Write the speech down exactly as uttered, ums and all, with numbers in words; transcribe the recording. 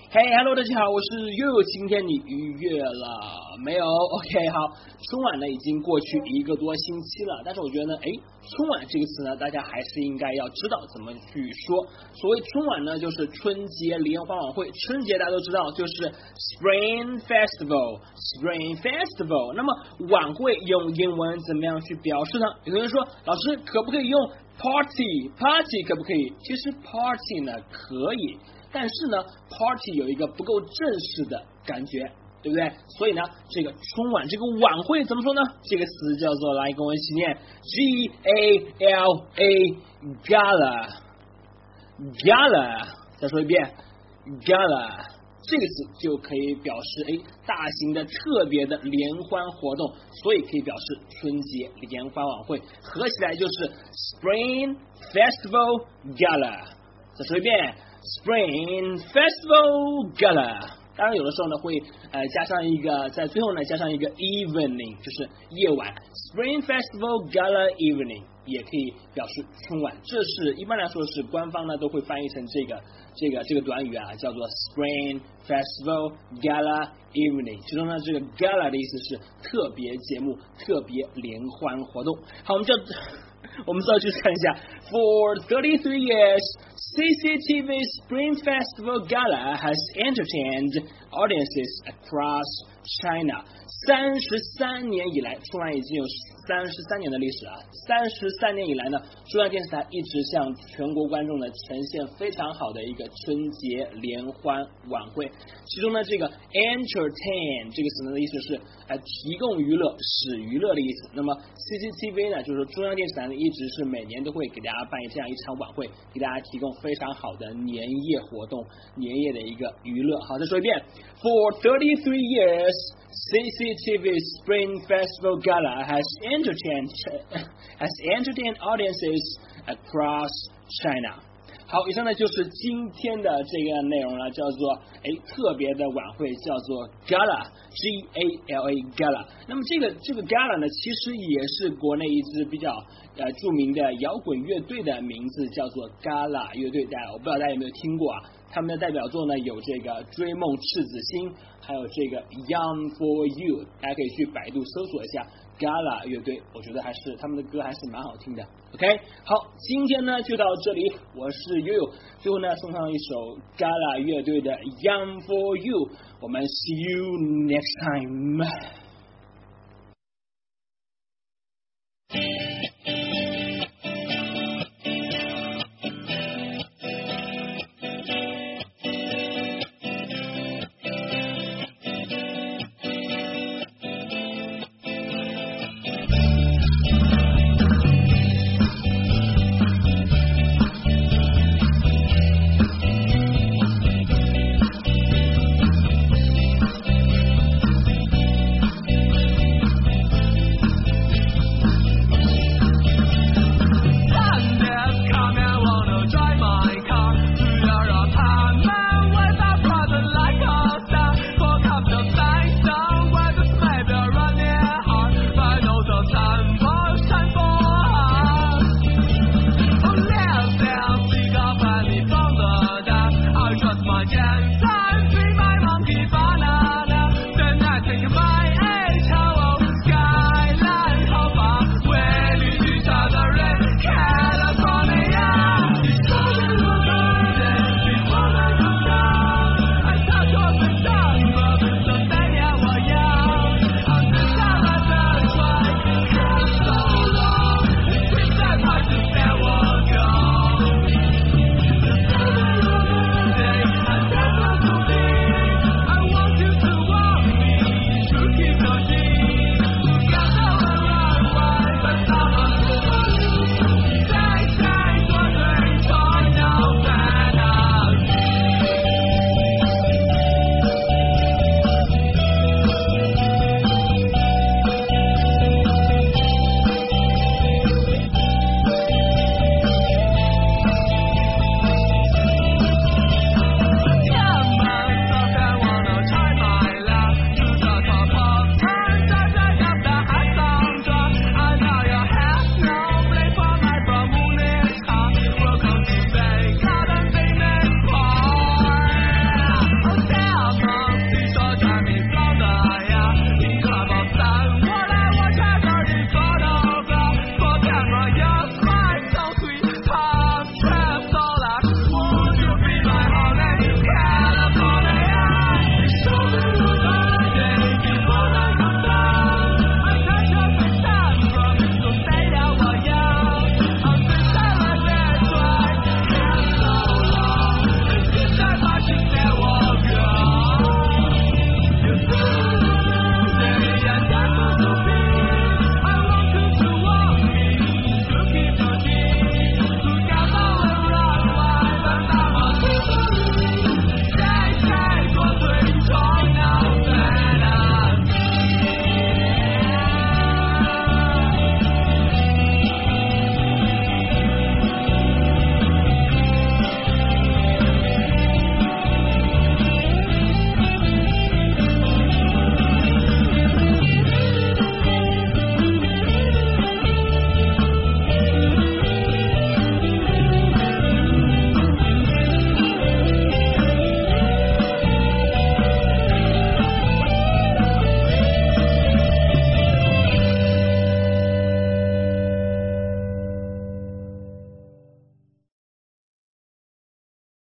嘿、hey, ，Hello， 大家好，我是悠悠。今天你愉悦了没有 ？OK， 好，春晚呢已经过去一个多星期了，但是我觉得呢，哎，春晚这个词呢，大家还是应该要知道怎么去说。所谓春晚呢，就是春节联欢晚会。春节大家都知道，就是 Spring Festival，Spring Festival。那么晚会用英文怎么样去表示呢？有人说，老师可不可以用 Party？Party 可不可以？其实 Party 呢可以。但是呢 ，party 有一个不够正式的感觉，对不对？所以呢，这个春晚这个晚会怎么说呢？这个词叫做，来跟我一起念 G A L A Gala Gala， 再说一遍 Gala， 这个词就可以表示哎大型的特别的联欢活动，所以可以表示春节联欢晚会，合起来就是 Spring Festival Gala。再说一遍。Spring Festival Gala， 当然有的时候呢会呃加上一个，在最后呢加上一个 evening， 就是夜晚 Spring Festival Gala Evening 也可以表示春晚，这是一般来说是官方呢都会翻译成这个这个这个短语啊，叫做 Spring Festival Gala Evening， 其中呢这个 Gala 的意思是特别节目、特别联欢活动。好，我们就我们再去看一下 ，For thirty-three years, C C T V Spring Festival Gala has entertained audiences across China. 三十三年以来，春晚已经有三十三年的历史啊！三十三年以来呢，中央电视台一直向全国观众呢呈现非常好的一个春节联欢晚会。其中呢，这个 entertain 这个词呢的意思是呃提供娱乐、使娱乐的意思。那么 C C T V 呢，就是说中央电视台呢一直是每年都会给大家办这样一场晚会，给大家提供非常好的年夜活动、年夜的一个娱乐。好，再说一遍 ，For thirty-three years. C C T V Spring Festival Gala has entertained has entertained audiences across China. 好，以上呢就是今天的这个内容了，叫做哎特别的晚会，叫做 Gala G A L A Gala。那么这个这个 Gala 呢，其实也是国内一支比较呃著名的摇滚乐队的名字，叫做 Gala 乐队。大家我不知道大家有没有听过啊？他们的代表作呢有这个追梦赤子心，还有这个 Young for You， 大家可以去百度搜索一下 Gala 乐队，我觉得还是他们的歌还是蛮好听的。OK， 好，今天呢就到这里，我是悠悠，最后呢送上一首 Gala 乐队的 Young for You， 我们 See you next time。 my dance.